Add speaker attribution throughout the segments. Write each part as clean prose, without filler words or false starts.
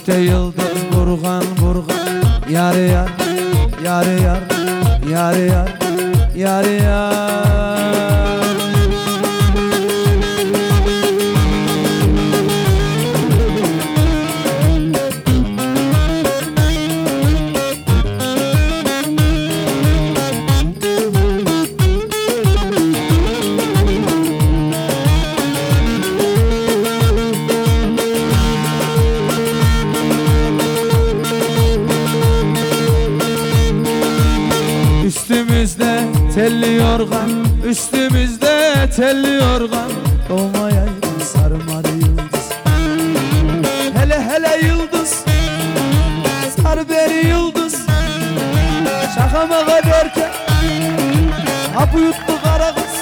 Speaker 1: gökte yıldız burgan burgan. Yar yar, yar yar, yar yar, yar yar. Üstümüzde telli yorgan, üstümüzde telli yorgan. Doğmayaydı sarmadı yıldız. Hele hele yıldız, sar beni yıldız. Şaka maka derken hapı yuttu kara kız.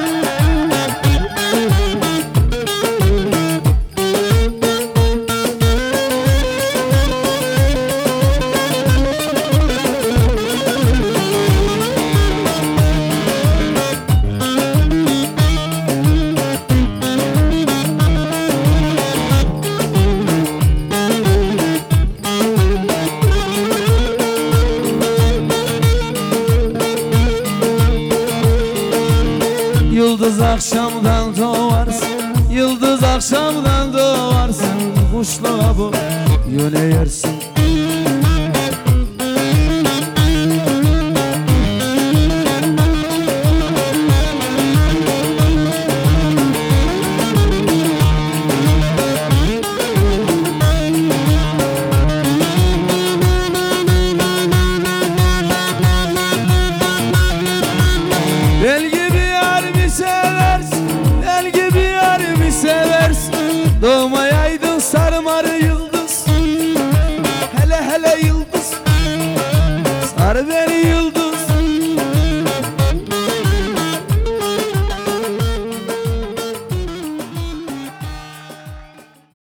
Speaker 1: Yıldız akşamdan doğarsın, yıldız akşamdan doğarsın. Kuşluğa bu yöne yersin. El gibi yar mi seversin, el gibi yar mi seversin. Doğmayaydın sarmarı yıldız. Hele hele yıldız, sar beni yıldız.